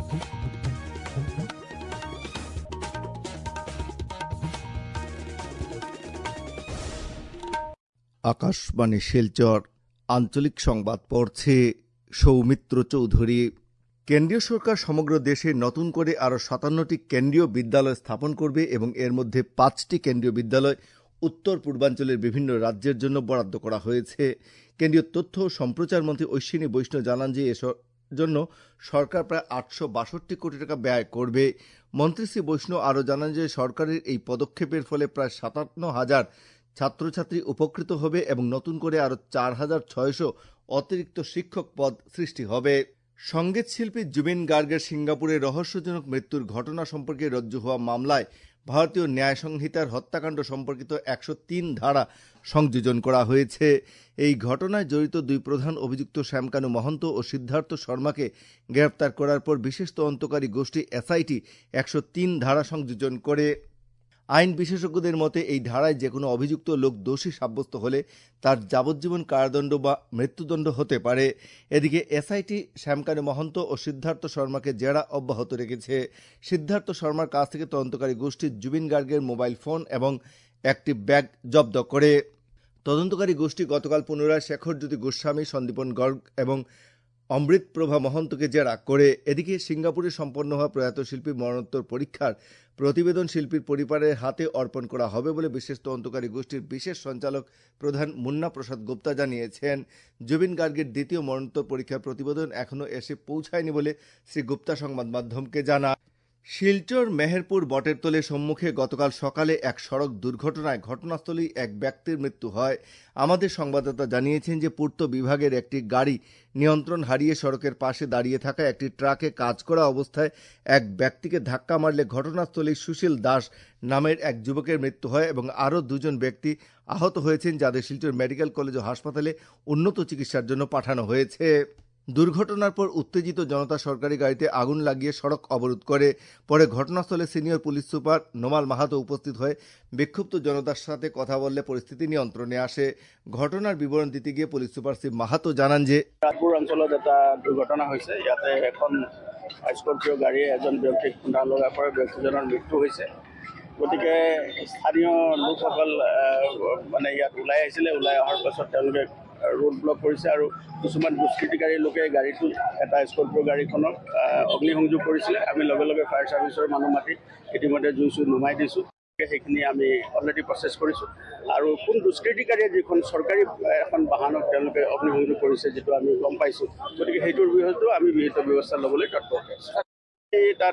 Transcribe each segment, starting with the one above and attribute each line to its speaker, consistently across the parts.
Speaker 1: আকাশবাণী শিলচর আঞ্চলিক সংবাদ পড়ছে সৌমিত্র চৌধুরী। কেন্দ্রীয় সরকার সমগ্র দেশে নতুন করে আরও ৫৭টি কেন্দ্রীয় বিদ্যালয় স্থাপন করবে এবং এর মধ্যে ৫টি কেন্দ্রীয় বিদ্যালয় উত্তর পূর্বাঞ্চলের বিভিন্ন রাজ্যের জন্য বরাদ্দ করা হয়েছে। কেন্দ্রীয় তথ্য ও সম্প্রচার মন্ত্রী অশ্বিনী বৈষ্ণব জানান যে এসব জন্য সরকার প্রায় ৮৬২ কোটি টাকা ব্যয় করবে। মন্ত্রী শ্রী বৈষ্ণব আরও জানান যে সরকারের এই পদক্ষেপের ফলে প্রায় ৫৭,০০০ ছাত্রছাত্রী উপকৃত হবে এবং নতুন করে আরও ৪,৬০০ অতিরিক্ত শিক্ষক পদ সৃষ্টি হবে। সঙ্গীত শিল্পী জুবিন গার্গের সিঙ্গাপুরে রহস্যজনক মৃত্যুর ঘটনা সম্পর্কে রজ্জু হওয়া মামলায় ভারতীয় ন্যায় সংহিতার হত্যাকাণ্ড সম্পর্কিত ১০৩ ধারা সংযোজন করা হয়েছে। এই ঘটনায় জড়িত দুই প্রধান অভিযুক্ত শ্যামকানু মহন্ত ও সিদ্ধার্থ শর্মাকে গ্রেপ্তার করার পর বিশেষ তদন্তকারী গোষ্ঠী এসআইটি ১০৩ ধারা সংযোজন করে। আইন বিশেষজ্ঞদের মতে এই ধারায় যে কোনো অভিযুক্ত লোক দোষী সাব্যস্ত হলে তার যাবজ্জীবন কারাদণ্ড বা মৃত্যুদণ্ড হতে পারে। এদিকে এসআইটি শ্যামকানু মহন্ত ও সিদ্ধার্থ শর্মাকে জেরা অব্যাহত রেখেছে। সিদ্ধার্থ শর্মার কাছ থেকে তদন্তকারী গোষ্ঠী জুবিন গার্গের মোবাইল ফোন এবং একটি ব্যাগ জব্দ করে। তদন্তকারী গোষ্ঠী গতকাল পুনরায় শেখরজ্যোতি গোস্বামী, সন্দীপন গর্গ এবং অমৃত প্রভা মহন্তকে জেরা করে। এদিকে সিঙ্গাপুরে সম্পন্ন হওয়া প্রয়াত শিল্পীর মরণোত্তর পরীক্ষার প্রতিবেদন শিল্পীর পরিবারের হাতে অর্পণ করা হবে বলে বিশেষ তদন্তকারী গোষ্ঠীর বিশেষ সঞ্চালক প্রধান মুন্না প্রসাদ গুপ্তা জানিয়েছেন। জুবিন গার্গের দ্বিতীয় মরণোত্তর পরীক্ষার প্রতিবেদন এখনও এসে পৌঁছায়নি বলে শ্রী গুপ্তা সংবাদ মাধ্যমকে জানান। শিলচর মেহেরপুর বটেরতলের সম্মুখে গতকাল সকালে এক সড়ক দুর্ঘটনায় ঘটনাস্থলেই এক ব্যক্তির মৃত্যু হয়। আমাদের সংবাদদাতা জানিয়েছেন যে পূর্ত বিভাগের একটি গাড়ি নিয়ন্ত্রণ হারিয়ে সড়কের পাশে দাঁড়িয়ে থাকা একটি ট্রাকে কাজ করা অবস্থায় এক ব্যক্তিকে ধাক্কা মারলে ঘটনাস্থলেই সুশীল দাস নামের এক যুবকের মৃত্যু হয় এবং আরও দুজন ব্যক্তি আহত হয়েছেন, যাদের শিলচর মেডিকেল কলেজ ও হাসপাতালে উন্নত চিকিৎসার জন্য পাঠানো হয়েছে। দুর্ঘটনার পর উত্তেজিত জনতা সরকারি গাড়িতে আগুন লাগিয়ে সড়ক অবরোধ করে। পরে ঘটনাস্থলে senior police super Nomal Mahato উপস্থিত হয়ে বিক্ষুব্ধ জনতার সাথে কথা বললে পরিস্থিতি নিয়ন্ত্রণে আসে। ঘটনার বিবরণ দিতে গিয়ে পুলিশ সুপার শ্রী মাহাতো জানান যে
Speaker 2: রাজপুর অঞ্চলত এটা দুর্ঘটনা হৈছে। ইয়াতে এখন স্করপিও গাড়ীয়ে এজন ব্যক্তিক খুন্দা লগাৰ পৰা ব্যক্তিজনৰ মৃত্যু হৈছে। গতিকে স্থানীয় লোকসকল মানে ইয়াত ওলাই আহিছিলে। ওলাই অহাৰ পাছত তেওঁলোকে ৰোড ব্লক কৰিছে আৰু কিছুমান দুষ্কৃতিকাৰী লোকে গাড়ীটো এটা স্কৰপিঅ' গাড়ীখনক অগ্নিসংযোগ কৰিছিলে। আমি লগে লগে ফায়াৰ ছাৰ্ভিচৰ মানুহ মাতি ইতিমধ্যে জুই নুমাই দিছোঁ। সেইখিনি আমি অলৰেডি প্ৰচেছ কৰিছোঁ আৰু কোন দুষ্কৃতিকাৰীয়ে যিখন চৰকাৰী এখন বাহনক তেওঁলোকে অগ্নিসংযোগ কৰিছে যিটো আমি গম পাইছোঁ। গতিকে সেইটোৰ বিৰুদ্ধে আমি বিহিত ব্যৱস্থা ল'বলৈ তৎপৰ আছোঁ। তাত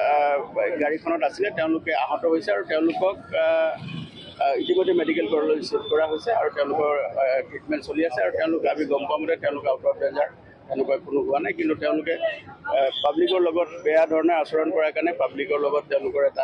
Speaker 2: গাড়ীখনত আছিলে, তেওঁলোকে আহত হৈছে আৰু তেওঁলোকক ইতিমধ্যে মেডিকেল কলেজলৈ শিফ্ট কৰা হৈছে আৰু তেওঁলোকৰ ট্ৰিটমেণ্ট চলি আছে আৰু তেওঁলোকে আমি গম পোৱা মতে তেওঁলোক আউট অফ ডেঞ্জাৰ তেনেকুৱা কোনো হোৱা নাই। কিন্তু তেওঁলোকে পাব্লিকৰ লগত বেয়া ধৰণে আচৰণ কৰাৰ কাৰণে পাব্লিকৰ লগত তেওঁলোকৰ এটা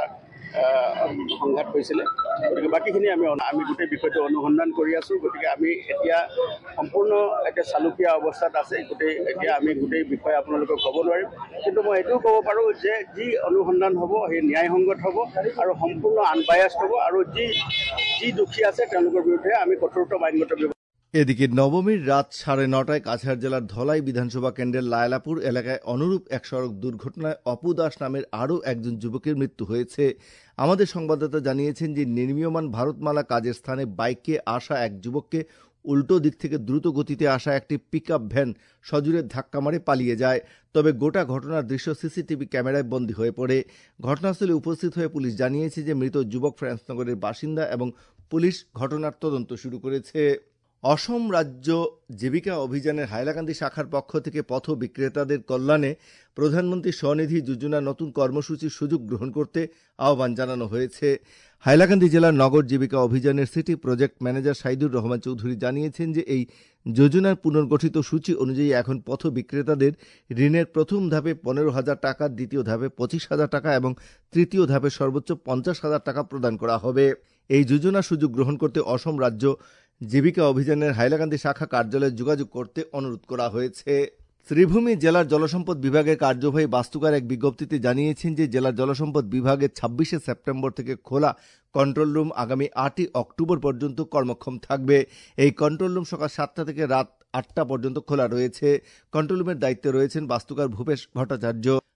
Speaker 2: সংঘাত হৈছিলে। গতিকে বাকীখিনি আমি গোটেই বিষয়টো অনুসন্ধান কৰি আছোঁ। গতিকে আমি এতিয়া সম্পূৰ্ণ এতিয়া চালুকীয়া অৱস্থাত আছে। এতিয়া আমি গোটেই বিষয়ে আপোনালোকক ক'ব নোৱাৰিম, কিন্তু মই এইটোও ক'ব পাৰোঁ যে যি অনুসন্ধান হ'ব সেই ন্যায়সংগত হ'ব আৰু সম্পূৰ্ণ আনবায়াস্ড হ'ব আৰু যি দোষী আছে তেওঁলোকৰ বিৰুদ্ধে আমি কঠোৰতম আইনগত ব্যৱস্থা।
Speaker 1: এদিকে নবমীর রাত 9:30টায় কাছাড় জেলার ধলাই বিধানসভা কেন্দ্রের লায়লাপুর এলাকায় অনুরূপ এক সড়ক দুর্ঘটনায় অপু দাস নামের আরও একজন যুবকের মৃত্যু হয়েছে। আমাদের সংবাদদাতা জানিয়েছেন যে নির্মীয়মান ভারতমালা কাজের স্থানে বাইকে আসা এক যুবককে উল্টো দিক থেকে দ্রুত গতিতে আসা একটি পিকআপ ভ্যান সজোরে ধাক্কা মারে পালিয়ে যায়। তবে গোটা ঘটনার দৃশ্য সিসিটিভি ক্যামেরায় বন্দী হয়ে পড়ে। ঘটনাস্থলে উপস্থিত হয়ে পুলিশ জানিয়েছে যে মৃত যুবক ফ্রান্সনগরের বাসিন্দা এবং পুলিশ ঘটনার তদন্ত শুরু করেছে। অসম রাজ্য জীবিকা অভিযানের হাইলাকান্দি শাখার পক্ষ থেকে পথ বিক্রেতাদের কল্যাণে প্রধানমন্ত্রী স্বনিধি যোজনা নতুন কর্মসূচির সুযোগ গ্রহণ করতে আহ্বান জানানো হয়েছে। হাইলাকান্দি জেলার নগর জীবিকা অভিযানের city project manager Saidur Rahman Chowdhury জানিয়েছেন যে এই যোজনার পুনর্গঠিত সূচি অনুযায়ী এখন পথ বিক্রেতাদের ঋণের প্রথম ধাপে 15,000 টাকা, দ্বিতীয় ধাপে 25,000 টাকা এবং তৃতীয় ধাপে সর্বোচ্চ 50,000 টাকা প্রদান করা হবে। এই যোজনার সুযোগ গ্রহণ করতে অসম রাজ্য জীবিকা অভিযানের হাইলাকান্দি শাখা কার্যালয়ে যোগাযোগ করতে অনুরোধ করা হয়েছে। শ্রীভূমি জেলার জলসম্পদ বিভাগের কার্যবাহী বাস্তুকার এক বিজ্ঞপ্তিতে জানিয়েছেন যে জেলার জলসম্পদ বিভাগের 26শে সেপ্টেম্বর থেকে খোলা কন্ট্রোল রুম আগামী 8ই অক্টোবর পর্যন্ত কর্মক্ষম থাকবে। এই কন্ট্রোল রুম সকাল 7টা থেকে রাত 8টা পর্যন্ত খোলা রয়েছে। কন্ট্রোল রুমের দায়িত্বে রয়েছেন বাস্তুকার ভূপেশ ভট্টাচার্য।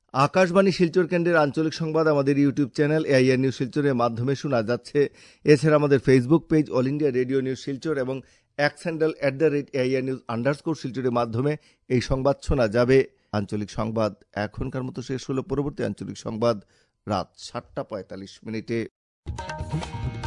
Speaker 1: আকাশবাণী শিলচর কেন্দ্রের আঞ্চলিক সংবাদ আমাদের ইউটিউব চ্যানেল এআইআর নিউজ শিলচরের মাধ্যমে শোনা যাচ্ছে। এছাড়া আমাদের Facebook page All India Radio News Silchar এবং এক্স হ্যান্ডেল @AIR নিউজ _ শিলচরের মাধ্যমে এই সংবাদ শোনা যাবে। আঞ্চলিক সংবাদ এখনকার মতো শেষ হলো। পরবর্তী আঞ্চলিক সংবাদ রাত 7:45 মিনিটে।